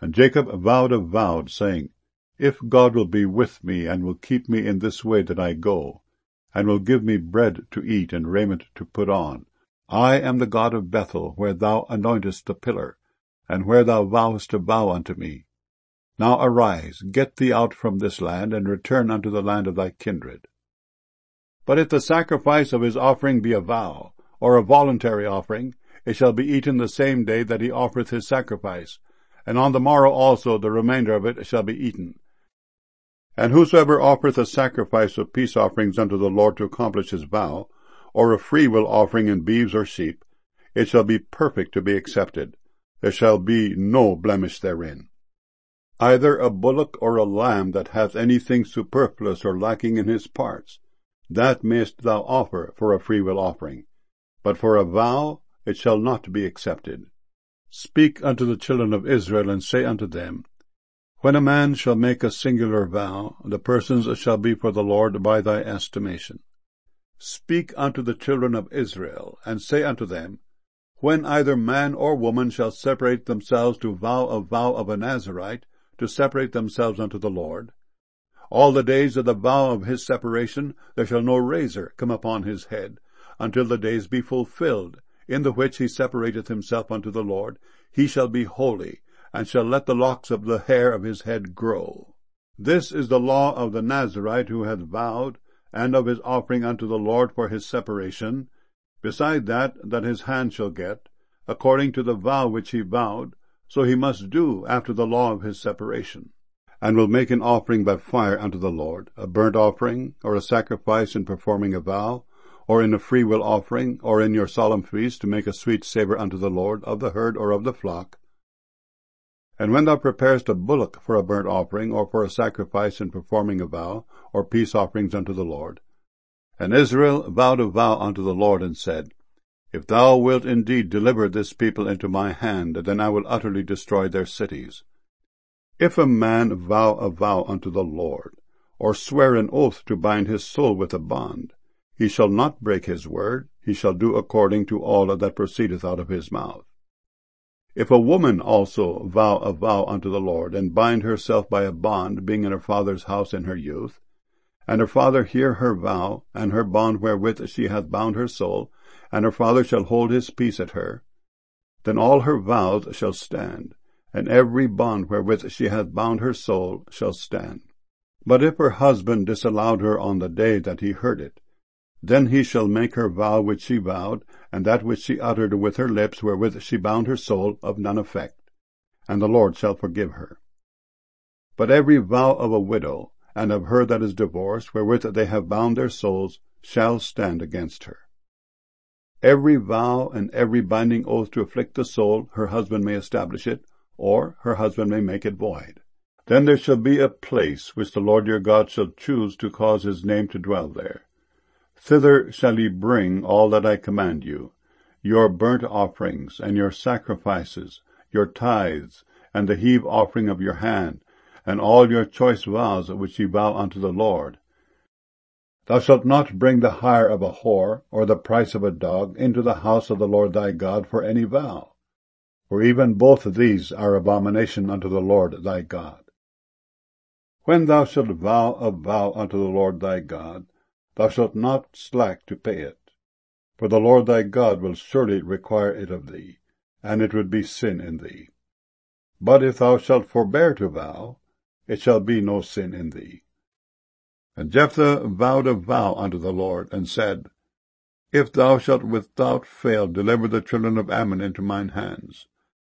And Jacob vowed a vow, saying, If God will be with me, and will keep me in this way that I go, and will give me bread to eat and raiment to put on, I am the God of Bethel, where thou anointest the pillar, and where thou vowest a vow unto me. Now arise, get thee out from this land, and return unto the land of thy kindred. But if the sacrifice of his offering be a vow, or a voluntary offering, it shall be eaten the same day that he offereth his sacrifice, and on the morrow also the remainder of it shall be eaten. And whosoever offereth a sacrifice of peace offerings unto the Lord to accomplish his vow, or a freewill offering in beeves or sheep, it shall be perfect to be accepted. There shall be no blemish therein. Either a bullock or a lamb that hath anything superfluous or lacking in his parts, that mayest thou offer for a freewill offering, but for a vow it shall not be accepted. Speak unto the children of Israel, and say unto them, When a man shall make a singular vow, the persons shall be for the Lord by thy estimation. Speak unto the children of Israel, and say unto them, When either man or woman shall separate themselves to vow a vow of a Nazirite, to separate themselves unto the Lord, all the days of the vow of his separation there shall no razor come upon his head, until the days be fulfilled, in the which he separateth himself unto the Lord. He shall be holy, and shall let the locks of the hair of his head grow. This is the law of the Nazirite who hath vowed, and of his offering unto the Lord for his separation, beside that his hand shall get, according to the vow which he vowed, so he must do after the law of his separation, and will make an offering by fire unto the Lord, a burnt offering, or a sacrifice in performing a vow, or in a freewill offering, or in your solemn feast, to make a sweet savour unto the Lord, of the herd or of the flock. And when thou preparest a bullock for a burnt offering, or for a sacrifice in performing a vow, or peace offerings unto the Lord. And Israel vowed a vow unto the Lord, and said, If thou wilt indeed deliver this people into my hand, then I will utterly destroy their cities. If a man vow a vow unto the Lord, or swear an oath to bind his soul with a bond, he shall not break his word, he shall do according to all that proceedeth out of his mouth. If a woman also vow a vow unto the Lord, and bind herself by a bond, being in her father's house in her youth, and her father hear her vow, and her bond wherewith she hath bound her soul, and her father shall hold his peace at her, then all her vows shall stand, and every bond wherewith she hath bound her soul shall stand. But if her husband disallowed her on the day that he heard it, then he shall make her vow which she vowed, and that which she uttered with her lips wherewith she bound her soul, of none effect, and the Lord shall forgive her. But every vow of a widow, and of her that is divorced, wherewith they have bound their souls, shall stand against her. Every vow and every binding oath to afflict the soul, her husband may establish it, or her husband may make it void. Then there shall be a place which the Lord your God shall choose to cause his name to dwell there. Thither shall ye bring all that I command you, your burnt offerings, and your sacrifices, your tithes, and the heave offering of your hand, and all your choice vows which ye vow unto the Lord. Thou shalt not bring the hire of a whore, or the price of a dog, into the house of the Lord thy God for any vow, for even both these are abomination unto the Lord thy God. When thou shalt vow a vow unto the Lord thy God, thou shalt not slack to pay it, for the Lord thy God will surely require it of thee, and it would be sin in thee. But if thou shalt forbear to vow, it shall be no sin in thee. And Jephthah vowed a vow unto the Lord, and said, If thou shalt without fail deliver the children of Ammon into mine hands.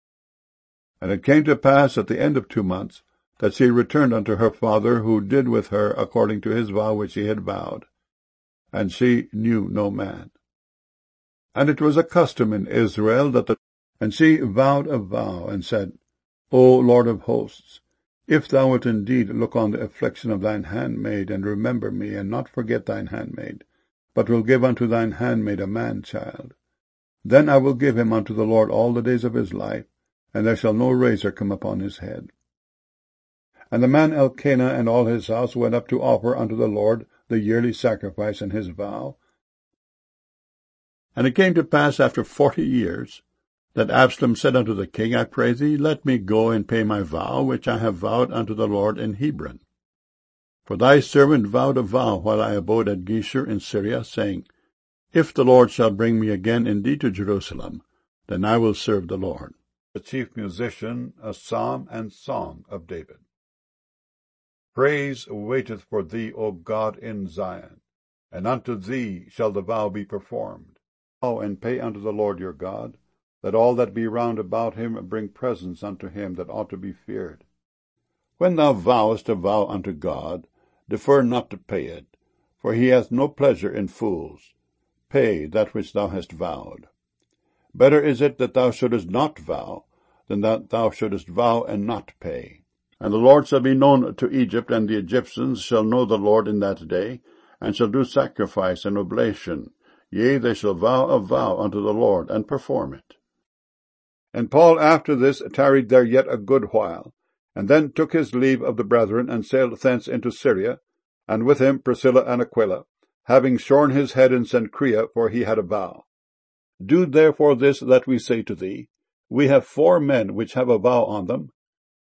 And it came to pass at the end of 2 months, that she returned unto her father, who did with her according to his vow which he had vowed. And she knew no man. And it was a custom in Israel and she vowed a vow, and said, O Lord of hosts, if thou wilt indeed look on the affliction of thine handmaid, and remember me, and not forget thine handmaid, but will give unto thine handmaid a man-child, then I will give him unto the Lord all the days of his life, and there shall no razor come upon his head. And the man Elkanah and all his house went up to offer unto the Lord the yearly sacrifice and his vow. And it came to pass after 40 years, That Absalom said unto the king, I pray thee, let me go and pay my vow, which I have vowed unto the Lord in Hebron. For thy servant vowed a vow while I abode at Geshur in Syria, saying, If the Lord shall bring me again indeed to Jerusalem, then I will serve the Lord. The chief musician, a psalm and song of David. Praise waiteth for thee, O God, in Zion, and unto thee shall the vow be performed. Vow and pay unto the Lord your God, that all that be round about him bring presents unto him that ought to be feared. When thou vowest a vow unto God, defer not to pay it, for he hath no pleasure in fools. Pay that which thou hast vowed. Better is it that thou shouldest not vow, than that thou shouldest vow and not pay. And the Lord shall be known to Egypt, and the Egyptians shall know the Lord in that day, and shall do sacrifice and oblation. Yea, they shall vow a vow unto the Lord, and perform it. And Paul after this tarried there yet a good while, and then took his leave of the brethren, and sailed thence into Syria, and with him Priscilla and Aquila, having shorn his head in Cenchrea, for he had a vow. Do therefore this that we say to thee. We have 4 men which have a vow on them,